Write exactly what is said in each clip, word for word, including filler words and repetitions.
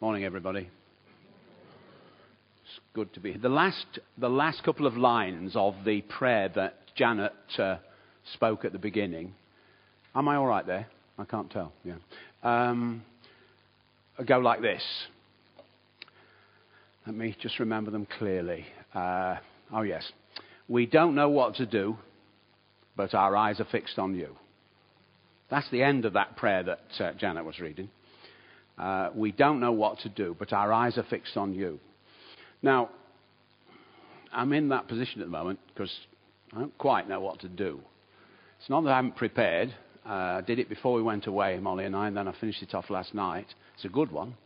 Morning, everybody. It's good to be here. The last, the last couple of lines of the prayer that Janet uh, spoke at the beginning. Am I all right there? I can't tell. Yeah. Um, go like this. Let me just remember them clearly. Uh, oh, yes. We don't know what to do, but our eyes are fixed on you. That's the end of that prayer that uh, Janet was reading. Uh, we don't know what to do, but our eyes are fixed on you. Now, I'm in that position at the moment because I don't quite know what to do. It's not that I haven't prepared. Uh, I did it before we went away, Molly and I, and then I finished it off last night. It's a good one.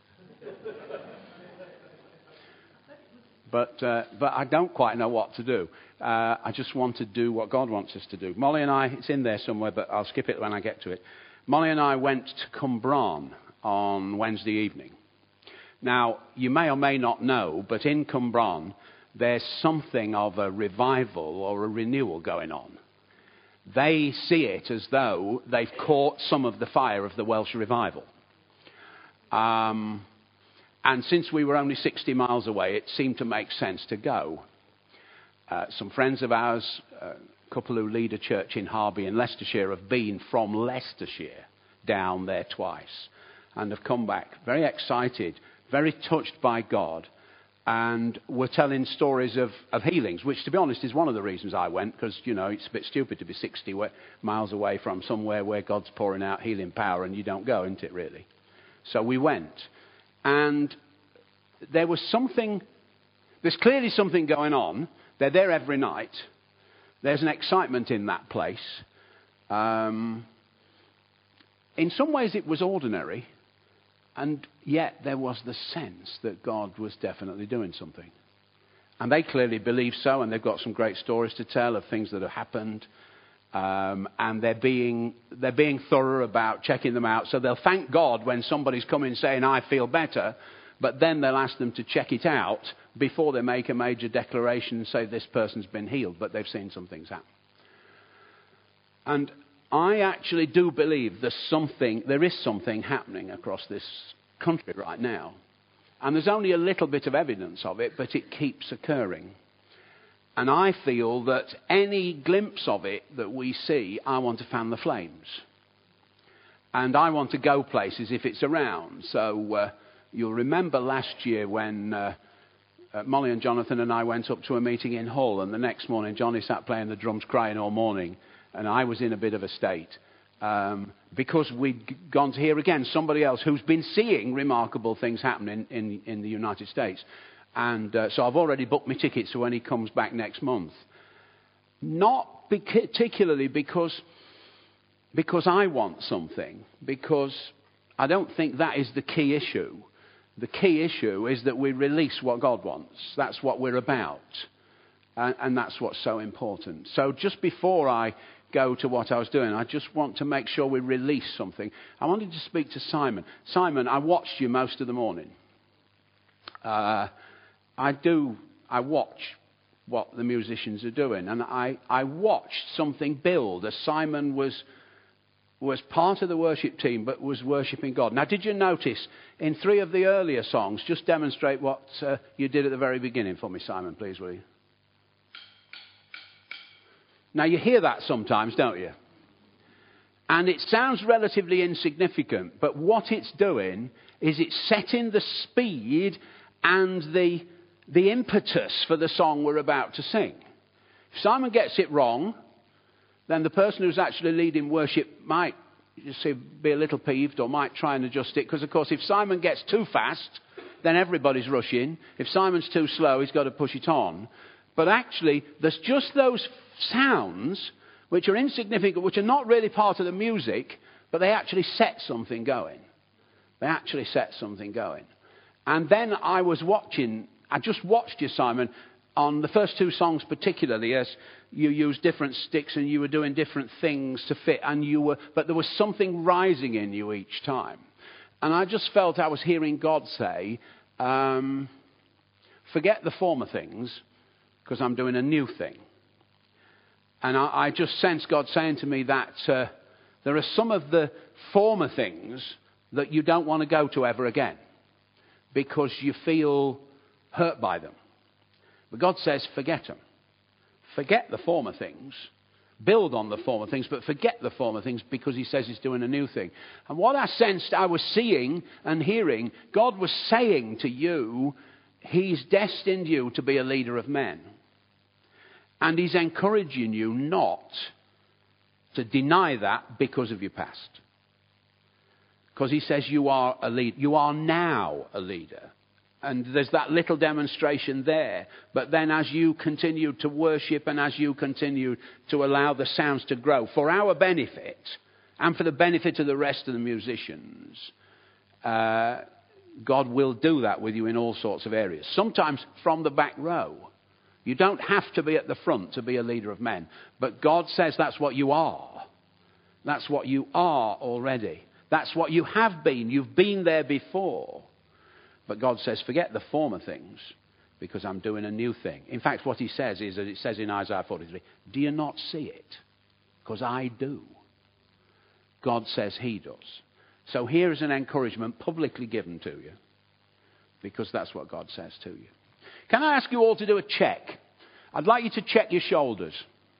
But uh, but I don't quite know what to do. Uh, I just want to do what God wants us to do. Molly and I, it's in there somewhere, but I'll skip it when I get to it. Molly and I went to Cwmbran on Wednesday evening. Now, you may or may not know, but in Cwmbran, there's something of a revival or a renewal going on. They see it as though they've caught some of the fire of the Welsh revival. Um, and since we were only sixty miles away, it seemed to make sense to go. Uh, some friends of ours, a couple who lead a church in Harby in Leicestershire, have been from Leicestershire down there twice and have come back very excited, very touched by God, and were telling stories of, of healings, which, to be honest, is one of the reasons I went, because, you know, it's a bit stupid to be sixty miles away from somewhere where God's pouring out healing power and you don't go, isn't it, really? So we went. And there was something, there's clearly something going on. They're there every night. There's an excitement in that place. Um, in some ways it was ordinary. And yet there was the sense that God was definitely doing something. And they clearly believe so, and they've got some great stories to tell of things that have happened. Um, and they're being, they're being thorough about checking them out. So they'll thank God when somebody's coming saying, I feel better. But then they'll ask them to check it out before they make a major declaration and say this person's been healed, but they've seen some things happen. And I actually do believe there's something, there is something happening across this country right now. And there's only a little bit of evidence of it, but it keeps occurring. And I feel that any glimpse of it that we see, I want to fan the flames. And I want to go places if it's around. So uh, you'll remember last year when uh, uh, Molly and Jonathan and I went up to a meeting in Hull, and the next morning Johnny sat playing the drums crying all morning. And I was in a bit of a state um, because we'd gone to hear again somebody else who's been seeing remarkable things happening in, in, in the United States. And uh, so I've already booked my tickets for when he comes back next month. Not particularly because, because I want something, because I don't think that is the key issue. The key issue is that we release what God wants. That's what we're about. And, and that's what's so important. So just before I go to what I was doing, I just want to make sure we release something. I wanted to speak to Simon. Simon, I watched you most of the morning. Uh, I do, I watch what the musicians are doing. And I, I watched something build as Simon was, was part of the worship team, but was worshipping God. Now, did you notice in three of the earlier songs, just demonstrate what uh, you did at the very beginning for me, Simon, please, will you? Now, you hear that sometimes, don't you? And it sounds relatively insignificant, but what it's doing is it's setting the speed and the, the impetus for the song we're about to sing. If Simon gets it wrong, then the person who's actually leading worship might just say, be a little peeved or might try and adjust it. Because, of course, if Simon gets too fast, then everybody's rushing. If Simon's too slow, he's got to push it on. But actually, there's just those sounds which are insignificant, which are not really part of the music, but they actually set something going. They actually set something going. And then I was watching, I just watched you, Simon, on the first two songs particularly, as you used different sticks and you were doing different things to fit, and you were, but there was something rising in you each time. And I just felt I was hearing God say, um, forget the former things, because I'm doing a new thing. And I, I just sense God saying to me that uh, there are some of the former things that you don't want to go to ever again. because you feel hurt by them. But God says, forget them. Forget the former things. Build on the former things, but forget the former things, because he says he's doing a new thing. And what I sensed, I was seeing and hearing, God was saying to you, he's destined you to be a leader of men. And he's encouraging you not to deny that because of your past. Because he says you are a leader. You are now a leader. And there's that little demonstration there. But then as you continue to worship and as you continue to allow the sounds to grow, for our benefit and for the benefit of the rest of the musicians, uh, God will do that with you in all sorts of areas. Sometimes from the back row. You don't have to be at the front to be a leader of men. But God says that's what you are. That's what you are already. That's what you have been. You've been there before. But God says, forget the former things, because I'm doing a new thing. In fact, what he says is that it says in Isaiah forty-three, do you not see it? Because I do. God says he does. So here is an encouragement publicly given to you, because that's what God says to you. Can I ask you all to do a check? I'd like you to check your shoulders.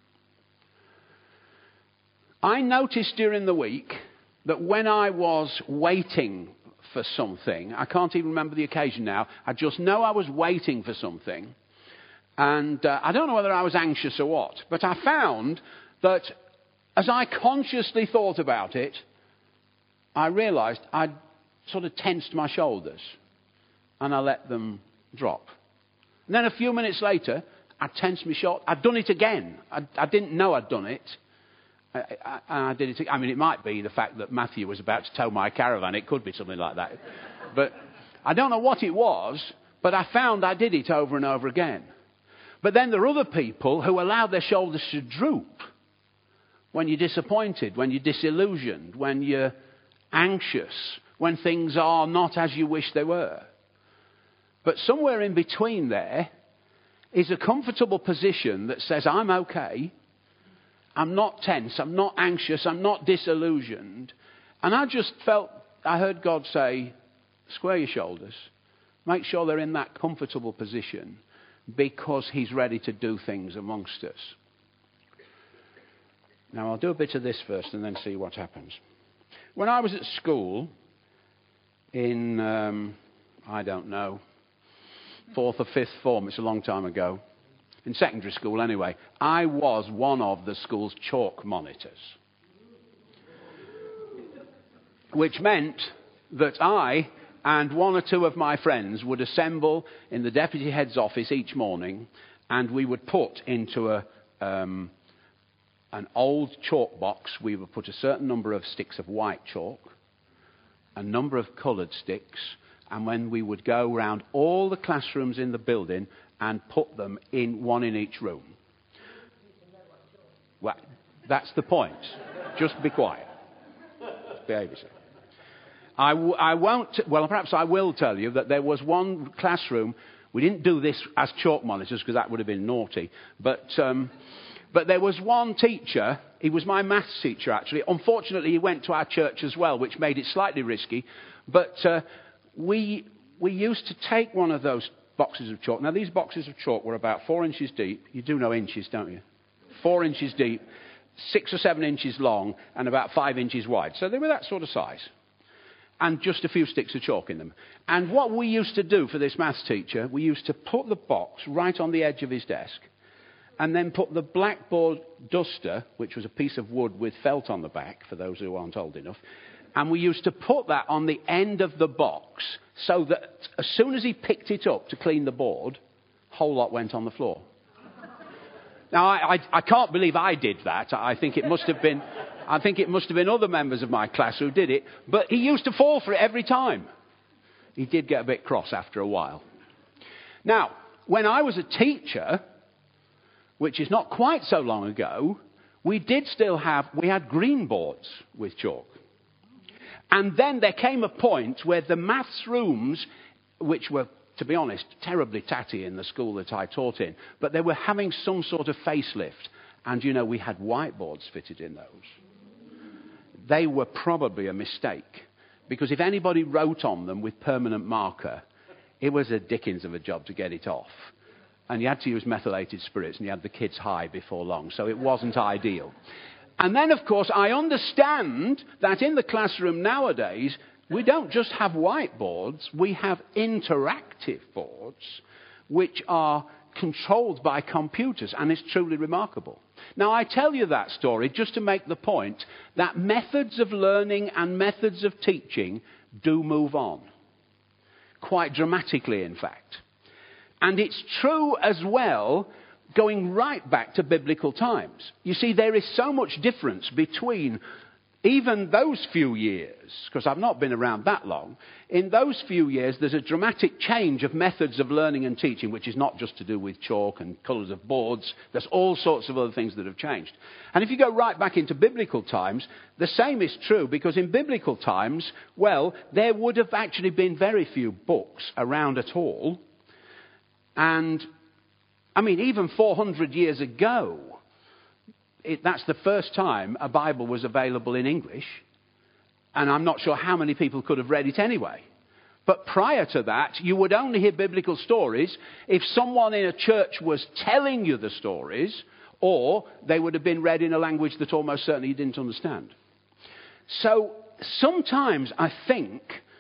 I noticed during the week that when I was waiting for something, I can't even remember the occasion now, I just know I was waiting for something, and uh, I don't know whether I was anxious or what, but I found that as I consciously thought about it, I realised I'd sort of tensed my shoulders, and I let them drop. And then a few minutes later, I tensed my shoulders. I'd done it again. I, I didn't know I'd done it. I, I, I did it. I mean, it might be the fact that Matthew was about to tow my caravan. It could be something like that. But I don't know what it was, but I found I did it over and over again. But then there are other people who allow their shoulders to droop when you're disappointed, when you're disillusioned, when you're anxious, when things are not as you wish they were. But somewhere in between there is a comfortable position that says, I'm okay. I'm not tense. I'm not anxious. I'm not disillusioned. And I just felt, I heard God say, square your shoulders. Make sure they're in that comfortable position, because he's ready to do things amongst us. Now, I'll do a bit of this first and then see what happens. When I was at school in, um, I don't know, fourth or fifth form, it's a long time ago, in secondary school anyway, I was one of the school's chalk monitors. Which meant that I and one or two of my friends would assemble in the deputy head's office each morning, and we would put into a, um, an old chalk box, we would put a certain number of sticks of white chalk, a number of coloured sticks, and when we would go round all the classrooms in the building and put them in one in each room. Well, that's the point. Just be quiet. Behave yourself. I, w- I won't, t- well, perhaps I will tell you that there was one classroom. We didn't do this as chalk monitors because that would have been naughty. But, um, but there was one teacher. He was my maths teacher, actually. Unfortunately, he went to our church as well, which made it slightly risky. But uh, we we used to take one of those boxes of chalk. Now, these boxes of chalk were about four inches deep. You do know inches, don't you? Four inches deep, six or seven inches long, and about five inches wide. So they were that sort of size. And just a few sticks of chalk in them. And what we used to do for this maths teacher, we used to put the box right on the edge of his desk, and then put the blackboard duster, which was a piece of wood with felt on the back, for those who aren't old enough, and we used to put that on the end of the box so that as soon as he picked it up to clean the board, the whole lot went on the floor. Now, I, I, I can't believe I did that. I think it must have been, I think it must have been other members of my class who did it. But he used to fall for it every time. He did get a bit cross after a while. Now, when I was a teacher, which is not quite so long ago, we did still have, we had green boards with chalk. And then there came a point where the maths rooms, which were, to be honest, terribly tatty in the school that I taught in, but they were having some sort of facelift. And, you know, we had whiteboards fitted in those. They were probably a mistake, because if anybody wrote on them with permanent marker, it was a dickens of a job to get it off. And you had to use methylated spirits, and you had the kids high before long, so it wasn't ideal. And then, of course, I understand that in the classroom nowadays, we don't just have whiteboards, we have interactive boards, which are controlled by computers, and it's truly remarkable. Now, I tell you that story just to make the point that methods of learning and methods of teaching do move on. Quite dramatically, in fact. And it's true as well, going right back to biblical times. You see, there is so much difference between even those few years, because I've not been around that long. In those few years, there's a dramatic change of methods of learning and teaching, which is not just to do with chalk and colours of boards. There's all sorts of other things that have changed. And if you go right back into biblical times, the same is true, because in biblical times, well, there would have actually been very few books around at all. And, I mean, even four hundred years ago, It, that's the first time a Bible was available in English. And I'm not sure how many people could have read it anyway. But prior to that, you would only hear biblical stories if someone in a church was telling you the stories, or they would have been read in a language that almost certainly you didn't understand. So sometimes I think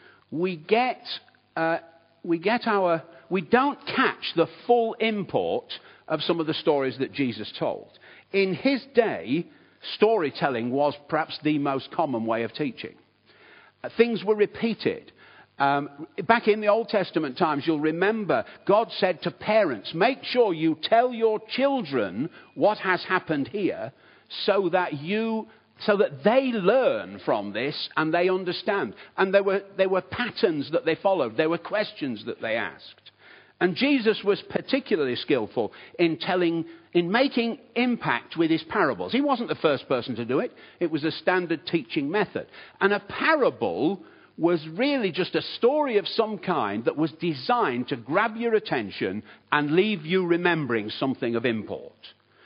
we get, uh, we get our, we don't catch the full import of some of the stories that Jesus told. In his day, storytelling was perhaps the most common way of teaching. Uh, things were repeated. Um, back in the Old Testament times, you'll remember God said to parents, make sure you tell your children what has happened here so that you, so that they learn from this and they understand. And there were, there were patterns that they followed. There were questions that they asked. And Jesus was particularly skillful in telling, in making impact with his parables. He wasn't the first person to do it. It was a standard teaching method. And a parable was really just a story of some kind that was designed to grab your attention and leave you remembering something of import.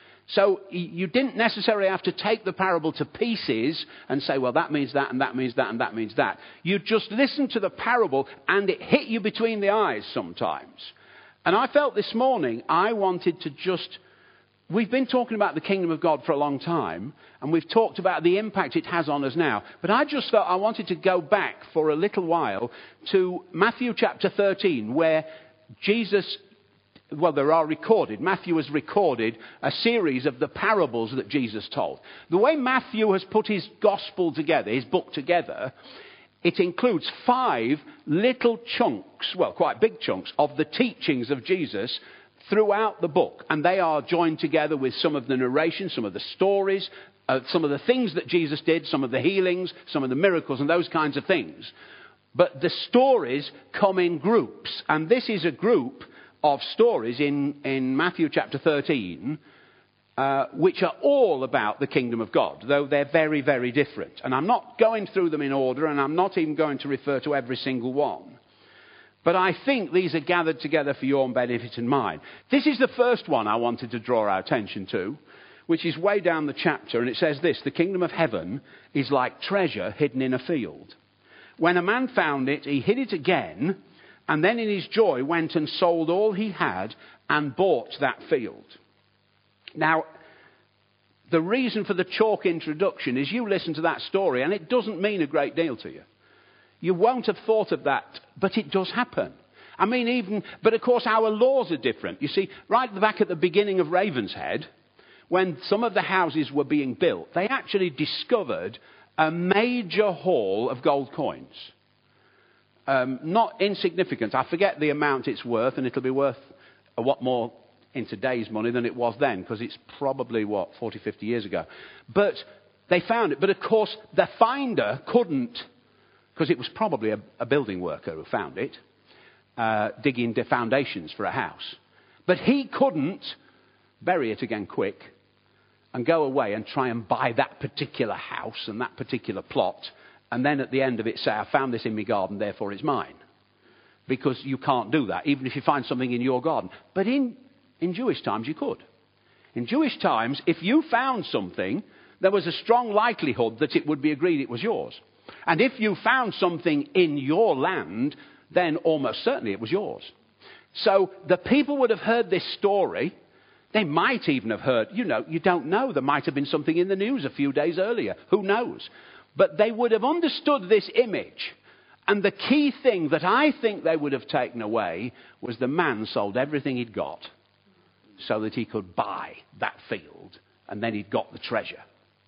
So you didn't necessarily have to take the parable to pieces and say, well, that means that, and that means that, and that means that. You just listened to the parable, and it hit you between the eyes sometimes. And I felt this morning I wanted to just... We've been talking about the kingdom of God for a long time, and we've talked about the impact it has on us now. But I just felt I wanted to go back for a little while to Matthew chapter thirteen, where Jesus... Well, there are recorded. Matthew has recorded a series of the parables that Jesus told. The way Matthew has put his gospel together, his book together, it includes five little chunks, well, quite big chunks, of the teachings of Jesus throughout the book. And they are joined together with some of the narration, some of the stories, uh, some of the things that Jesus did, some of the healings, some of the miracles, and those kinds of things. But the stories come in groups. And this is a group of stories in, in Matthew chapter thirteen, uh, which are all about the kingdom of God, though they're very, very different. And I'm not going through them in order, and I'm not even going to refer to every single one. But I think these are gathered together for your benefit and mine. This is the first one I wanted to draw our attention to, which is way down the chapter, and it says this: the kingdom of heaven is like treasure hidden in a field. When a man found it, he hid it again, and then in his joy went and sold all he had and bought that field. Now, the reason for the chalk introduction is you listen to that story and it doesn't mean a great deal to you. You won't have thought of that, but it does happen. I mean, even, but of course our laws are different. You see, right at the back at the beginning of Ravenshead, when some of the houses were being built, they actually discovered a major haul of gold coins. Um, not insignificant. I forget the amount it's worth, and it'll be worth a lot more in today's money than it was then, because it's probably, what, forty, fifty years ago. But they found it. But of course, the finder couldn't, because it was probably a, a building worker who found it, uh, digging the foundations for a house. But he couldn't bury it again quick and go away and try and buy that particular house and that particular plot, and then at the end of it say, I found this in my garden, therefore it's mine. Because you can't do that, even if you find something in your garden. But in, in Jewish times, you could. In Jewish times, if you found something, there was a strong likelihood that it would be agreed it was yours. And if you found something in your land, then almost certainly it was yours. So the people would have heard this story. They might even have heard, you know, you don't know. There might have been something in the news a few days earlier. Who knows? But they would have understood this image. And the key thing that I think they would have taken away was the man sold everything he'd got so that he could buy that field, and then he'd got the treasure.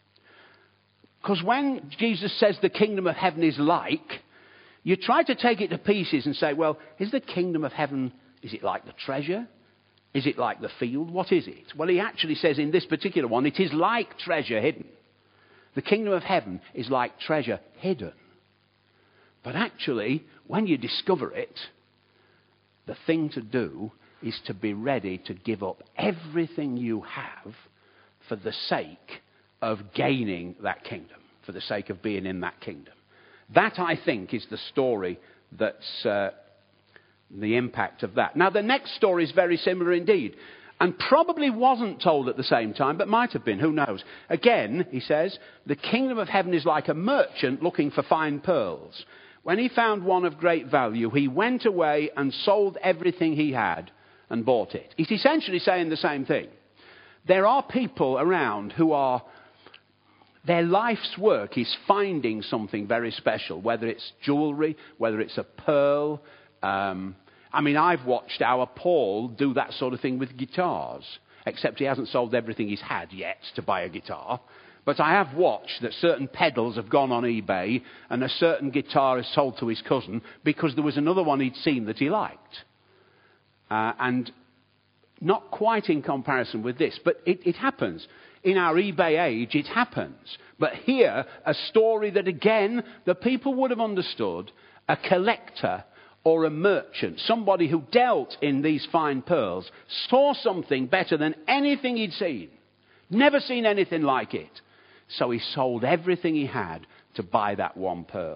Because when Jesus says the kingdom of heaven is like, you try to take it to pieces and say, well, is the kingdom of heaven, is it like the treasure? Is it like the field? What is it? Well, he actually says in this particular one, it is like treasure hidden. The kingdom of heaven is like treasure hidden. But actually, when you discover it, the thing to do is to be ready to give up everything you have for the sake of gaining that kingdom, for the sake of being in that kingdom. That, I think, is the story that's uh, the impact of that. Now, the next story is very similar indeed, and probably wasn't told at the same time, but might have been, who knows. Again, he says, the kingdom of heaven is like a merchant looking for fine pearls. When he found one of great value, he went away and sold everything he had and bought it. He's essentially saying the same thing. There are people around who are, their life's work is finding something very special, whether it's jewellery, whether it's a pearl. Um, I mean, I've watched our Paul do that sort of thing with guitars, except he hasn't sold everything he's had yet to buy a guitar. But I have watched that certain pedals have gone on eBay and a certain guitar is sold to his cousin because there was another one he'd seen that he liked. Uh, and not quite in comparison with this, but it, it happens. In our eBay age, it happens. But here, a story that again, the people would have understood, a collector or a merchant, somebody who dealt in these fine pearls, saw something better than anything he'd seen. Never seen anything like it. So he sold everything he had to buy that one pearl.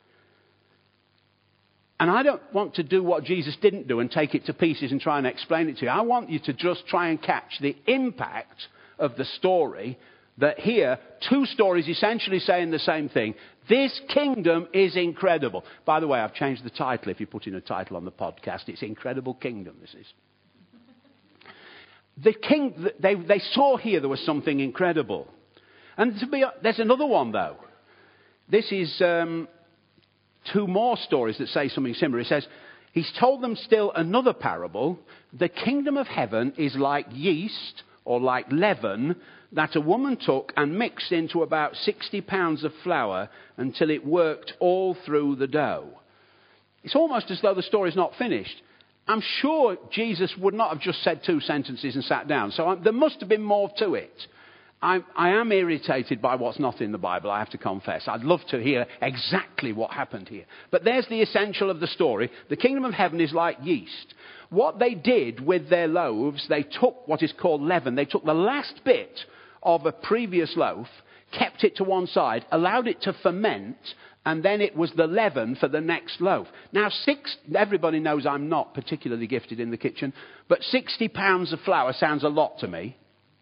And I don't want to do what Jesus didn't do and take it to pieces and try and explain it to you. I want you to just try and catch the impact of the story, that here, two stories essentially saying the same thing. This kingdom is incredible. By the way, I've changed the title. If you put in a title on the podcast, it's Incredible Kingdom, this is. The king, they, they saw here there was something incredible. And to be, there's another one, though. This is um, two more stories that say something similar. It says, he's told them still another parable. The kingdom of heaven is like yeast or like leaven that a woman took and mixed into about sixty pounds of flour until it worked all through the dough. It's almost as though the story's not finished. I'm sure Jesus would not have just said two sentences and sat down. So I, there must have been more to it. I, I am irritated by what's not in the Bible, I have to confess. I'd love to hear exactly what happened here. But there's the essential of the story. The kingdom of heaven is like yeast. What they did with their loaves, they took what is called leaven. They took the last bit of a previous loaf, kept it to one side, allowed it to ferment, and then it was the leaven for the next loaf. Now, six, everybody knows I'm not particularly gifted in the kitchen, but sixty pounds of flour sounds a lot to me.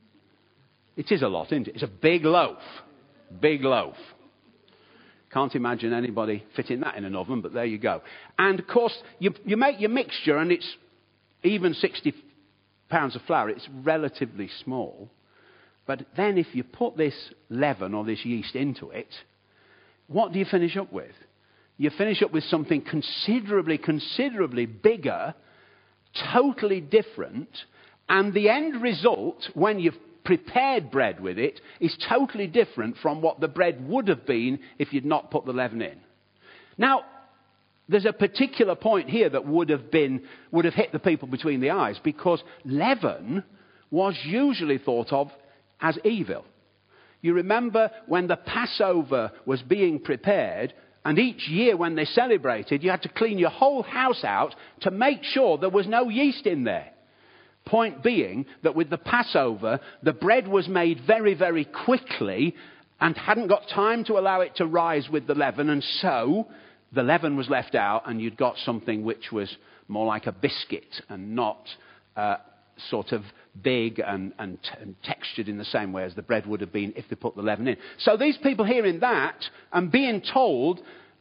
It is a lot, isn't it? It's a big loaf. Big loaf. Can't imagine anybody fitting that in an oven, but there you go. And, of course, you, you make your mixture, and it's even sixty pounds of flour. It's relatively small. But then if you put this leaven or this yeast into it, what do you finish up with? You finish up with something considerably, considerably bigger, totally different, and the end result, when you've prepared bread with it, is totally different from what the bread would have been if you'd not put the leaven in. Now, there's a particular point here that would have been, would have hit the people between the eyes, because leaven was usually thought of as evil. You remember when the Passover was being prepared, and each year when they celebrated, you had to clean your whole house out to make sure there was no yeast in there. Point being that with the Passover, the bread was made very, very quickly and hadn't got time to allow it to rise with the leaven, and so the leaven was left out and you'd got something which was more like a biscuit and not uh, sort of big and, and, t- and textured in the same way as the bread would have been if they put the leaven in. So these people hearing that and being told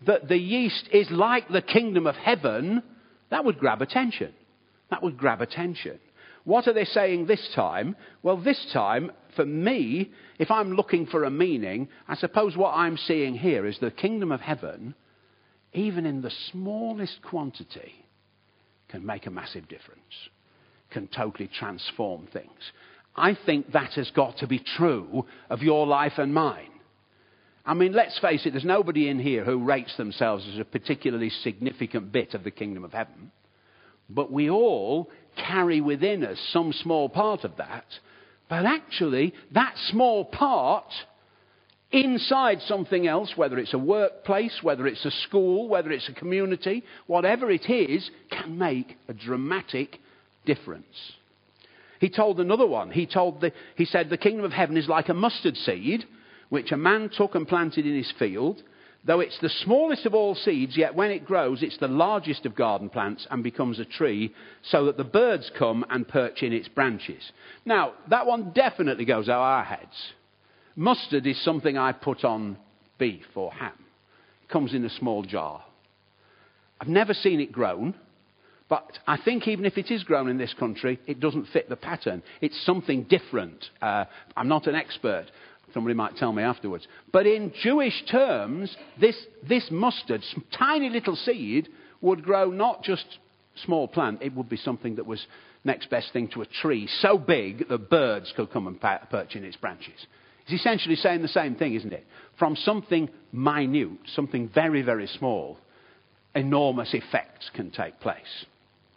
that the yeast is like the kingdom of heaven, that would grab attention. That would grab attention. What are they saying this time? Well, this time, for me, if I'm looking for a meaning, I suppose what I'm seeing here is the kingdom of heaven, even in the smallest quantity, can make a massive difference, can totally transform things. I think that has got to be true of your life and mine. I mean, let's face it, there's nobody in here who rates themselves as a particularly significant bit of the kingdom of heaven. But we all carry within us some small part of that. But actually, that small part inside something else, whether it's a workplace, whether it's a school, whether it's a community, whatever it is, can make a dramatic difference. He told another one. He told the, he said, the kingdom of heaven is like a mustard seed, which a man took and planted in his field. Though it's the smallest of all seeds, yet when it grows, it's the largest of garden plants and becomes a tree, so that the birds come and perch in its branches. Now, that one definitely goes over our heads. Mustard is something I put on beef or ham. It comes in a small jar. I've never seen it grown, but I think even if it is grown in this country, it doesn't fit the pattern. It's something different. Uh, I'm not an expert. Somebody might tell me afterwards. But in Jewish terms, this, this mustard, tiny little seed, would grow not just small plant. It would be something that was next best thing to a tree, so big that birds could come and perch in its branches. It's essentially saying the same thing, isn't it? From something minute, something very, very small, enormous effects can take place.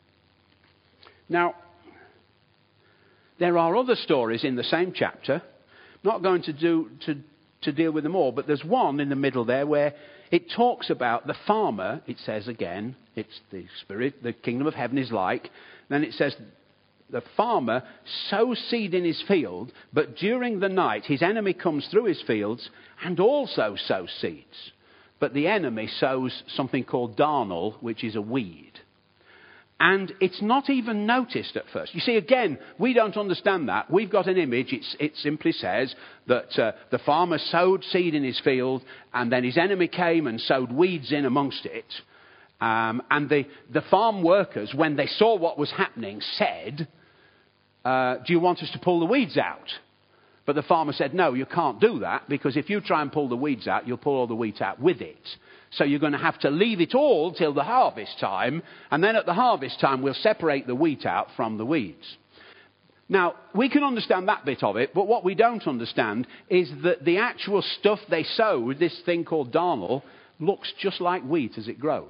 Now, there are other stories in the same chapter. Not going to do to, to deal with them all, but there's one in the middle there where it talks about the farmer. It says again, it's the spirit, the kingdom of heaven is like. Then it says the farmer sows seed in his field, but during the night his enemy comes through his fields and also sows seeds. But the enemy sows something called darnel, which is a weed. And it's not even noticed at first. You see, again, we don't understand that. We've got an image. It's, it simply says that uh, the farmer sowed seed in his field, and then his enemy came and sowed weeds in amongst it. Um, and the, the farm workers, when they saw what was happening, said, uh, do you want us to pull the weeds out? But the farmer said, no, you can't do that, because if you try and pull the weeds out, you'll pull all the wheat out with it. So you're going to have to leave it all till the harvest time, and then at the harvest time we'll separate the wheat out from the weeds. Now, we can understand that bit of it, but what we don't understand is that the actual stuff they sowed, this thing called darnel, looks just like wheat as it grows.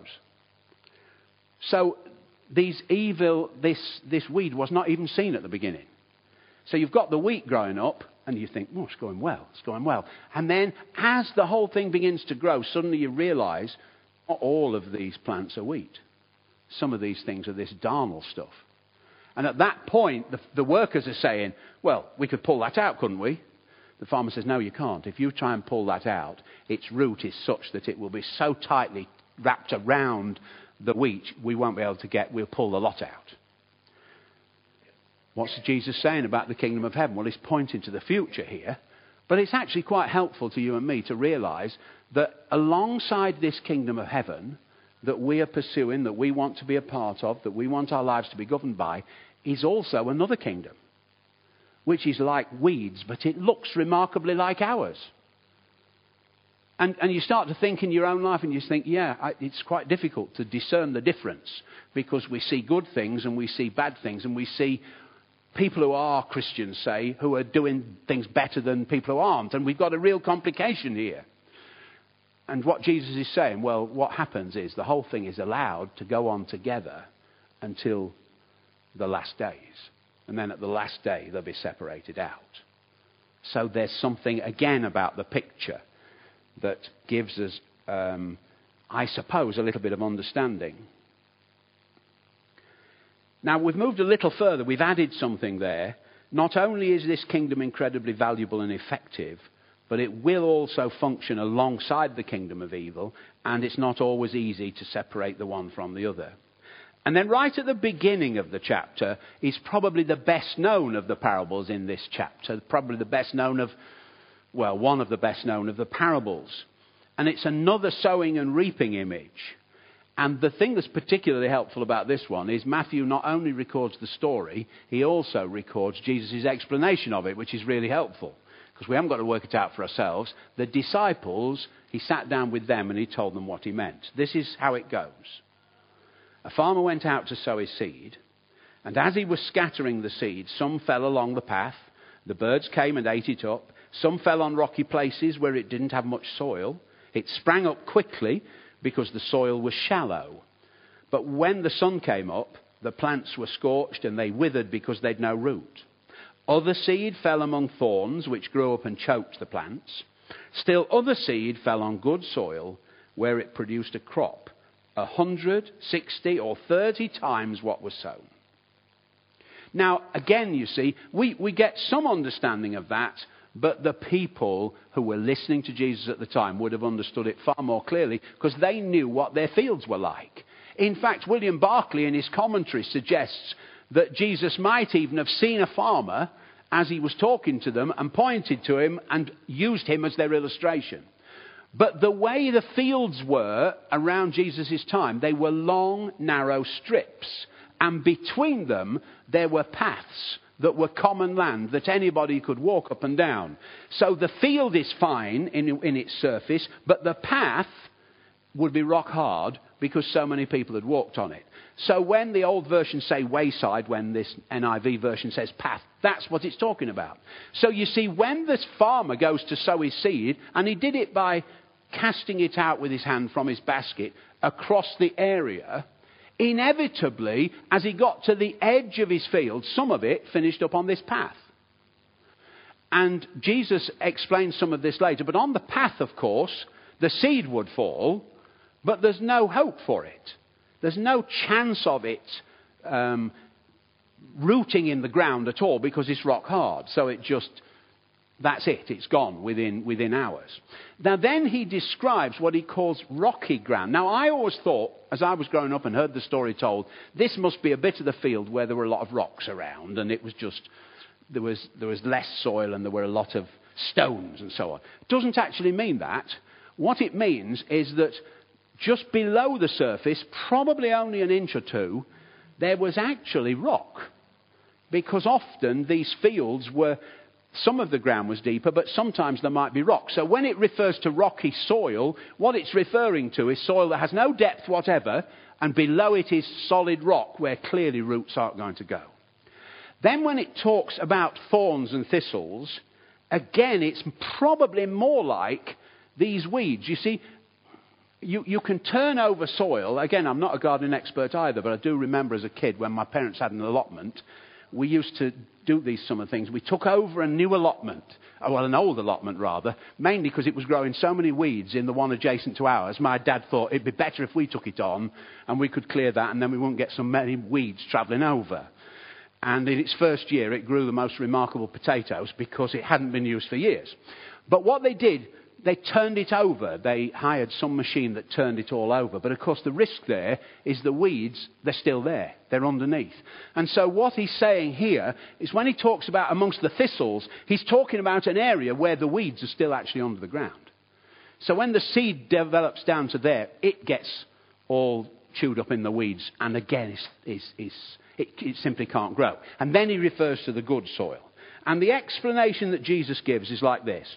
So these evil, this, this weed was not even seen at the beginning. So you've got the wheat growing up, and you think, oh, it's going well, it's going well. And then as the whole thing begins to grow, suddenly you realise not all of these plants are wheat. Some of these things are this darnel stuff. And at that point, the, the workers are saying, well, we could pull that out, couldn't we? The farmer says, no, you can't. If you try and pull that out, its root is such that it will be so tightly wrapped around the wheat, we won't be able to get, we'll pull the lot out. What's Jesus saying about the kingdom of heaven? Well, he's pointing to the future here. But it's actually quite helpful to you and me to realise that alongside this kingdom of heaven that we are pursuing, that we want to be a part of, that we want our lives to be governed by, is also another kingdom, which is like weeds, but it looks remarkably like ours. And, and you start to think in your own life and you think, yeah, I, it's quite difficult to discern the difference, because we see good things and we see bad things, and we see people who are Christians, say, who are doing things better than people who aren't. And we've got a real complication here. And what Jesus is saying, well, what happens is the whole thing is allowed to go on together until the last days. And then at the last day, they'll be separated out. So there's something, again, about the picture that gives us, um, I suppose, a little bit of understanding. Now, we've moved a little further. We've added something there. Not only is this kingdom incredibly valuable and effective, but it will also function alongside the kingdom of evil, and it's not always easy to separate the one from the other. And then right at the beginning of the chapter is probably the best known of the parables in this chapter, probably the best known of, well, one of the best known of the parables. And it's another sowing and reaping image. And the thing that's particularly helpful about this one is Matthew not only records the story, he also records Jesus' explanation of it, which is really helpful. Because we haven't got to work it out for ourselves. The disciples, he sat down with them and he told them what he meant. This is how it goes. A farmer went out to sow his seed. And as he was scattering the seed, some fell along the path. The birds came and ate it up. Some fell on rocky places where it didn't have much soil. It sprang up quickly because the soil was shallow. But when the sun came up, the plants were scorched and they withered because they'd no root. Other seed fell among thorns, which grew up and choked the plants. Still other seed fell on good soil, where it produced a crop, a hundred, sixty, or thirty times what was sown. Now, again, you see, we, we get some understanding of that, but the people who were listening to Jesus at the time would have understood it far more clearly because they knew what their fields were like. In fact, William Barclay in his commentary suggests that Jesus might even have seen a farmer as he was talking to them and pointed to him and used him as their illustration. But the way the fields were around Jesus' time, they were long, narrow strips. And between them, there were paths that were common land that anybody could walk up and down. So the field is fine in, in its surface, but the path would be rock hard because so many people had walked on it. So when the old versions say wayside, when this N I V version says path, that's what it's talking about. So you see, when this farmer goes to sow his seed, and he did it by casting it out with his hand from his basket across the area, inevitably, as he got to the edge of his field, some of it finished up on this path. And Jesus explains some of this later. But on the path, of course, the seed would fall, but there's no hope for it. There's no chance of it um, rooting in the ground at all because it's rock hard. So it just, that's it. It's gone within, within hours. Now then he describes what he calls rocky ground. Now I always thought, as I was growing up and heard the story told, this must be a bit of the field where there were a lot of rocks around and it was just, there was, there was less soil and there were a lot of stones and so on. It doesn't actually mean that. What it means is that just below the surface, probably only an inch or two, there was actually rock. Because often these fields were, some of the ground was deeper, but sometimes there might be rock. So when it refers to rocky soil, what it's referring to is soil that has no depth whatever, and below it is solid rock where clearly roots aren't going to go. Then when it talks about thorns and thistles, again, it's probably more like these weeds. You see, you, you can turn over soil. Again, I'm not a gardening expert either, but I do remember as a kid when my parents had an allotment, we used to do these summer things. We took over a new allotment, well, an old allotment rather, mainly because it was growing so many weeds in the one adjacent to ours. My dad thought it'd be better if we took it on and we could clear that and then we wouldn't get so many weeds travelling over. And in its first year, it grew the most remarkable potatoes because it hadn't been used for years. But what they did, they turned it over. They hired some machine that turned it all over. But of course the risk there is the weeds, they're still there. They're underneath. And so what he's saying here is when he talks about amongst the thistles, he's talking about an area where the weeds are still actually under the ground. So when the seed develops down to there, it gets all chewed up in the weeds. And again, it's, it's, it's, it, it simply can't grow. And then he refers to the good soil. And the explanation that Jesus gives is like this.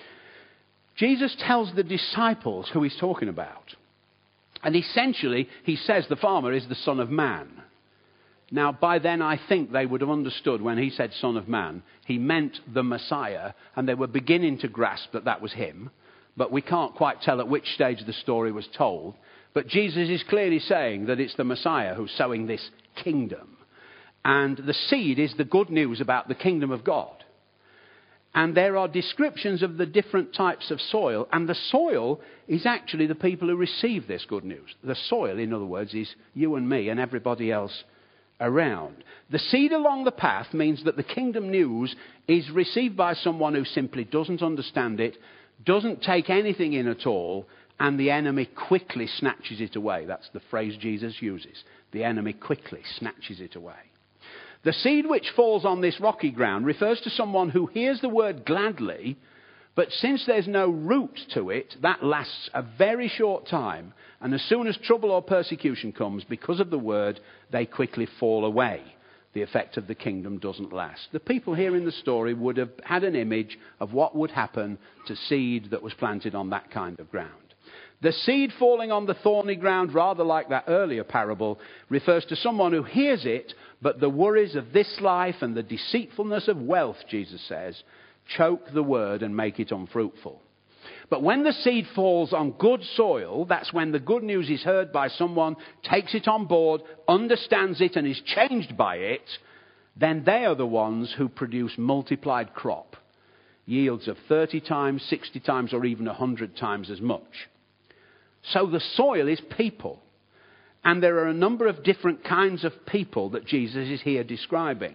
Jesus tells the disciples who he's talking about. And essentially, he says the farmer is the Son of Man. Now, by then, I think they would have understood when he said Son of Man, he meant the Messiah, and they were beginning to grasp that that was him. But we can't quite tell at which stage the story was told. But Jesus is clearly saying that it's the Messiah who's sowing this kingdom. And the seed is the good news about the kingdom of God. And there are descriptions of the different types of soil. And the soil is actually the people who receive this good news. The soil, in other words, is you and me and everybody else around. The seed along the path means that the kingdom news is received by someone who simply doesn't understand it, doesn't take anything in at all, and the enemy quickly snatches it away. That's the phrase Jesus uses. The enemy quickly snatches it away. The seed which falls on this rocky ground refers to someone who hears the word gladly, But since there's no root to it, that lasts a very short time. And as soon as trouble or persecution comes, because of the word, they quickly fall away. The effect of the kingdom doesn't last. The people here in the story would have had an image of what would happen to seed that was planted on that kind of ground. The seed falling on the thorny ground, rather like that earlier parable, refers to someone who hears it, but the worries of this life and the deceitfulness of wealth, Jesus says, choke the word and make it unfruitful. But when the seed falls on good soil, that's when the good news is heard by someone, takes it on board, understands it and is changed by it, then they are the ones who produce multiplied crop. Yields of thirty times, sixty times or even one hundred times as much. So the soil is people. And there are a number of different kinds of people that Jesus is here describing.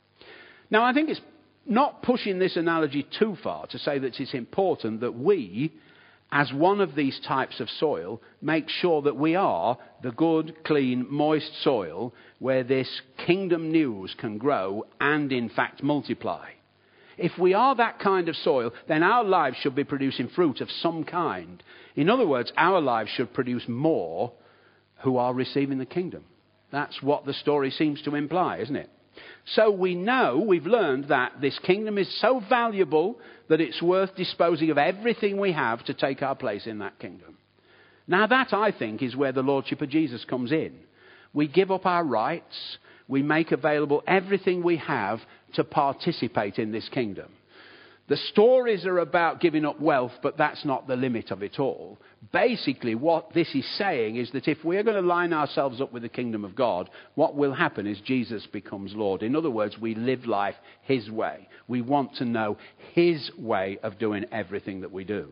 Now I think it's not pushing this analogy too far to say that it's important that we, as one of these types of soil, make sure that we are the good, clean, moist soil where this kingdom news can grow and in fact multiply. If we are that kind of soil, then our lives should be producing fruit of some kind. In other words, our lives should produce more who are receiving the kingdom. That's what the story seems to imply, isn't it? So we know, we've learned that this kingdom is so valuable that it's worth disposing of everything we have to take our place in that kingdom. Now that, I think, is where the Lordship of Jesus comes in. We give up our rights, we make available everything we have to participate in this kingdom. The stories are about giving up wealth, but that's not the limit of it all. Basically, what this is saying is that if we're going to line ourselves up with the kingdom of God, what will happen is Jesus becomes Lord. In other words, we live life his way. We want to know his way of doing everything that we do.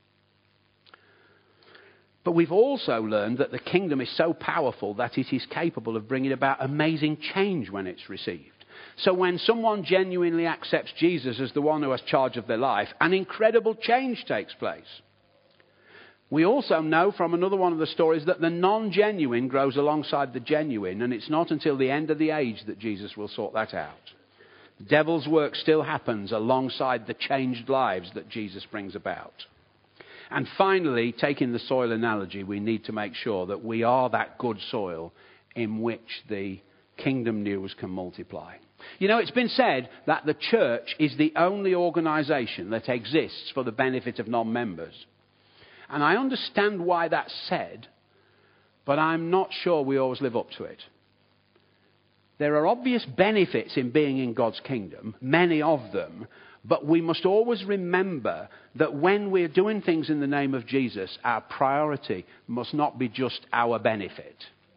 But we've also learned that the kingdom is so powerful that it is capable of bringing about amazing change when it's received. So when someone genuinely accepts Jesus as the one who has charge of their life, an incredible change takes place. We also know from another one of the stories that the non-genuine grows alongside the genuine, and it's not until the end of the age that Jesus will sort that out. The devil's work still happens alongside the changed lives that Jesus brings about. And finally, taking the soil analogy, we need to make sure that we are that good soil in which the kingdom news can multiply. You know, it's been said that the church is the only organisation that exists for the benefit of non-members. And I understand why that's said, but I'm not sure we always live up to it. There are obvious benefits in being in God's kingdom, many of them, but we must always remember that when we're doing things in the name of Jesus, our priority must not be just our benefit.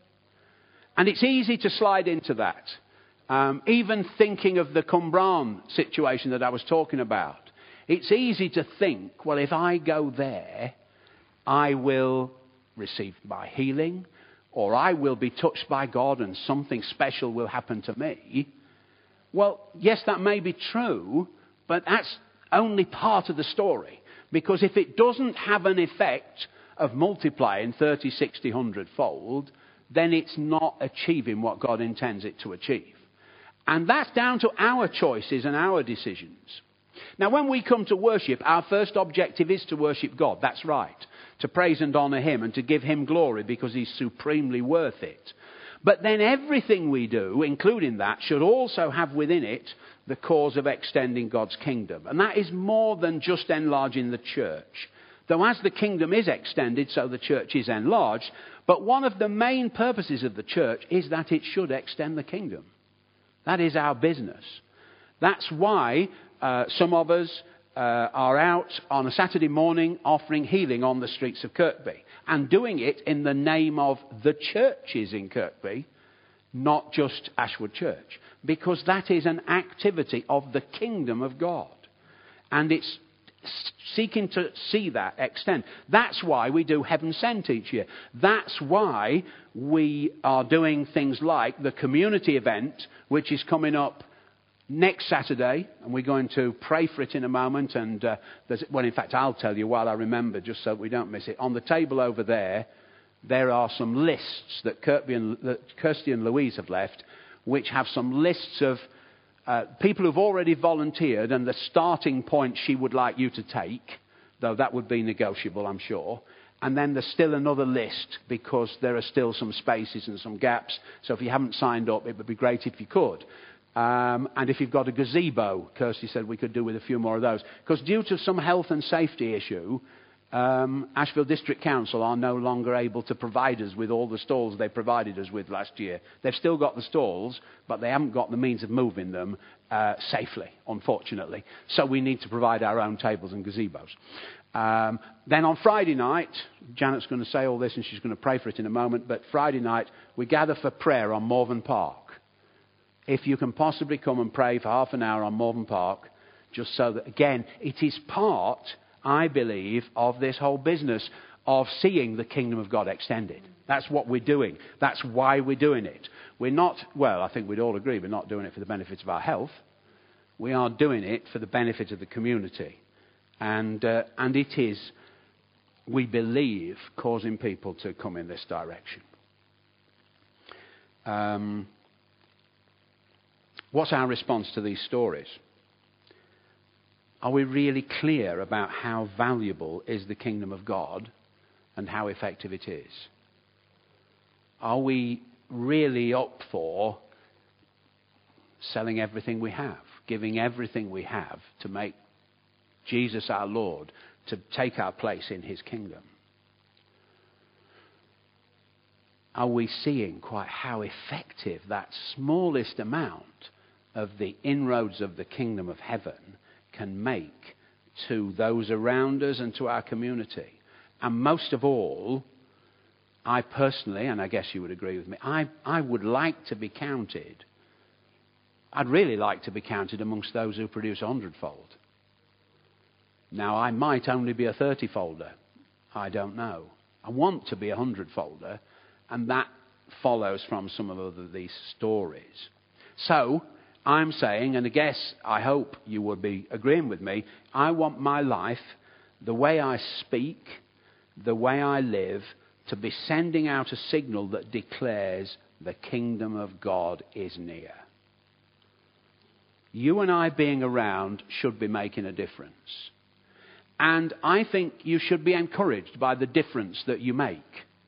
And it's easy to slide into that. Um, even thinking of the Qumran situation that I was talking about, it's easy to think, well, if I go there, I will receive my healing, or I will be touched by God and something special will happen to me. Well, yes, that may be true, but that's only part of the story. Because if it doesn't have an effect of multiplying thirty, sixty, one hundred fold, then it's not achieving what God intends it to achieve. And that's down to our choices and our decisions. Now, when we come to worship, our first objective is to worship God. That's right. To praise and honour him and to give him glory because he's supremely worth it. But then everything we do, including that, should also have within it the cause of extending God's kingdom. And that is more than just enlarging the church. Though as the kingdom is extended, so the church is enlarged. But one of the main purposes of the church is that it should extend the kingdom. That is our business. That's why uh, some of us uh, are out on a Saturday morning offering healing on the streets of Kirkby. And doing it in the name of the churches in Kirkby, not just Ashwood Church. Because that is an activity of the kingdom of God. And it's seeking to see that extend. That's why we do Heaven Sent each year. That's why we are doing things like the community event, which is coming up next Saturday, and we're going to pray for it in a moment. And uh, there's, well, in fact, I'll tell you while I remember, just so we don't miss it. On the table over there, there are some lists that Kirsty and, that Kirsty and Louise have left, which have some lists of uh, people who've already volunteered and the starting point she would like you to take, though that would be negotiable, I'm sure. And then there's still another list because there are still some spaces and some gaps. So if you haven't signed up, it would be great if you could. Um, and if you've got a gazebo, Kirsty said we could do with a few more of those. Because due to some health and safety issue, um, Ashfield District Council are no longer able to provide us with all the stalls they provided us with last year. They've still got the stalls, but they haven't got the means of moving them uh, safely, unfortunately. So we need to provide our own tables and gazebos. Um, then on Friday night, Janet's going to say all this and she's going to pray for it in a moment, but Friday night we gather for prayer on Morven Park. If you can possibly come and pray for half an hour on Morven Park, just so that, again, it is part, I believe, of this whole business of seeing the kingdom of God extended. That's what we're doing. That's why we're doing it. We're not, well, I think we'd all agree, we're not doing it for the benefits of our health. We are doing it for the benefit of the community. And, uh, and it is, we believe, causing people to come in this direction. Um, what's our response to these stories? Are we really clear about how valuable is the kingdom of God and how effective it is? Are we really up for selling everything we have, giving everything we have to make Jesus our Lord, to take our place in his kingdom? Are we seeing quite how effective that smallest amount of the inroads of the kingdom of heaven can make to those around us and to our community? And most of all, I personally, and I guess you would agree with me, I, I would like to be counted, I'd really like to be counted amongst those who produce a hundredfold. Now, I might only be a thirty-folder. I don't know. I want to be a hundred-folder, and that follows from some of other, these stories. So, I'm saying, and I guess I hope you would be agreeing with me, I want my life, the way I speak, the way I live, to be sending out a signal that declares the kingdom of God is near. You and I being around should be making a difference. And I think you should be encouraged by the difference that you make.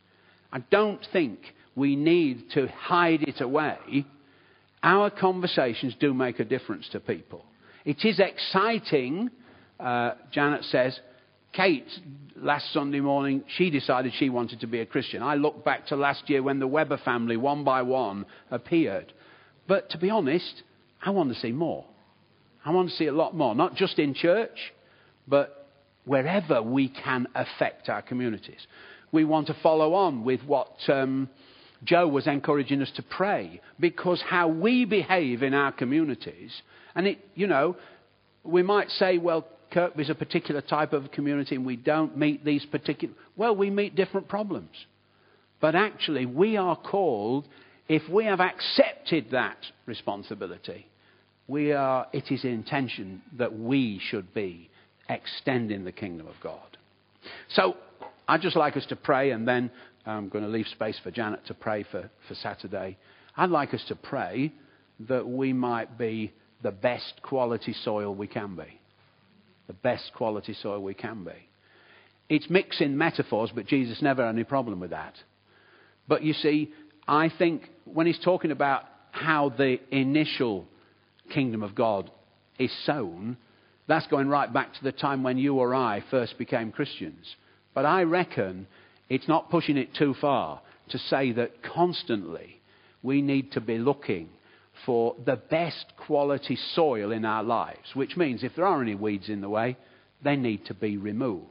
I don't think we need to hide it away. Our conversations do make a difference to people. It is exciting, uh, Janet says. Kate, last Sunday morning, she decided she wanted to be a Christian. I look back to last year when the Webber family, one by one, appeared. But to be honest, I want to see more. I want to see a lot more. Not just in church, but wherever we can affect our communities. We want to follow on with what um, Joe was encouraging us to pray, because how we behave in our communities, and it, you know, we might say, well, Kirkby's a particular type of community and we don't meet these particular, well, we meet different problems. But actually, we are called, if we have accepted that responsibility, we are, it is intention that we should be extending the kingdom of God. So I'd just like us to pray, and then I'm going to leave space for Janet to pray for, for Saturday. I'd like us to pray that we might be the best quality soil we can be. The best quality soil we can be. It's mixing metaphors, but Jesus never had any problem with that. But you see, I think when he's talking about how the initial kingdom of God is sown, that's going right back to the time when you or I first became Christians. But I reckon it's not pushing it too far to say that constantly we need to be looking for the best quality soil in our lives, which means if there are any weeds in the way, they need to be removed.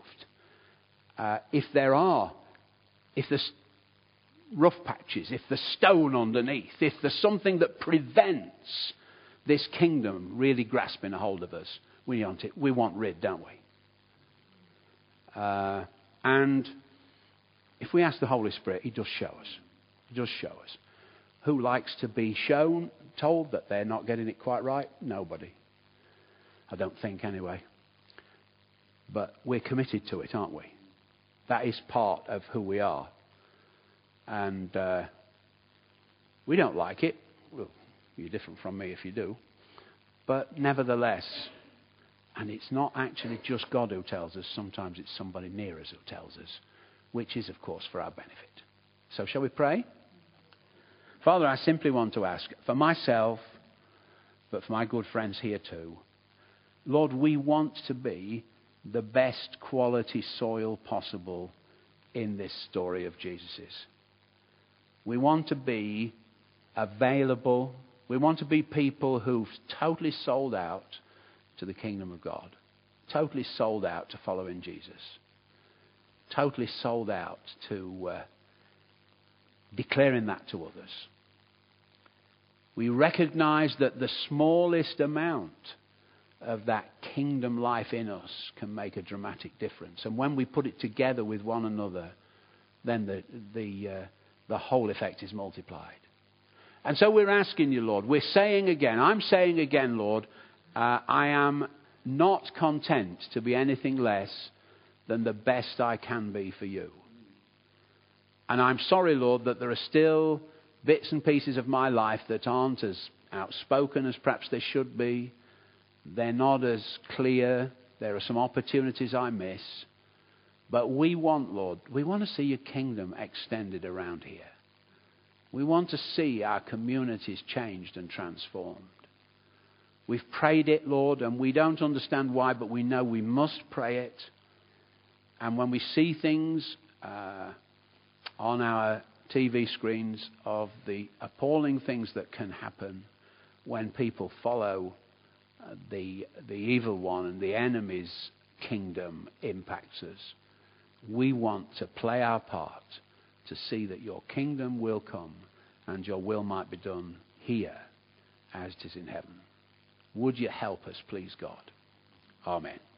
Uh, if there are, if there's rough patches, if there's stone underneath, if there's something that prevents this kingdom really grasping a hold of us, we want it. We want rid, don't we? Uh, and if we ask the Holy Spirit, he does show us. He does show us. Who likes to be shown, told that they're not getting it quite right? Nobody. I don't think anyway. But we're committed to it, aren't we? That is part of who we are. And uh, we don't like it. Well, you're different from me if you do. But nevertheless, and it's not actually just God who tells us, sometimes it's somebody near us who tells us, which is, of course, for our benefit. So shall we pray? Father, I simply want to ask for myself, but for my good friends here too. Lord, we want to be the best quality soil possible in this story of Jesus's. We want to be available. We want to be people who've totally sold out to the kingdom of God. Totally sold out to following Jesus. Totally sold out to uh, declaring that to others. We recognize that the smallest amount of that kingdom life in us can make a dramatic difference. And when we put it together with one another, then the the uh, the whole effect is multiplied. And so we're asking you, Lord, we're saying again, I'm saying again, Lord, uh, I am not content to be anything less than the best I can be for you. And I'm sorry, Lord, that there are still bits and pieces of my life that aren't as outspoken as perhaps they should be. They're not as clear. There are some opportunities I miss. But we want, Lord, we want to see your kingdom extended around here. We want to see our communities changed and transformed. We've prayed it, Lord, and we don't understand why, but we know we must pray it. And when we see things uh, on our T V screens of the appalling things that can happen when people follow uh, the the evil one and the enemy's kingdom impacts us, we want to play our part to see that your kingdom will come and your will might be done here as it is in heaven. Would you help us, please, God? Amen.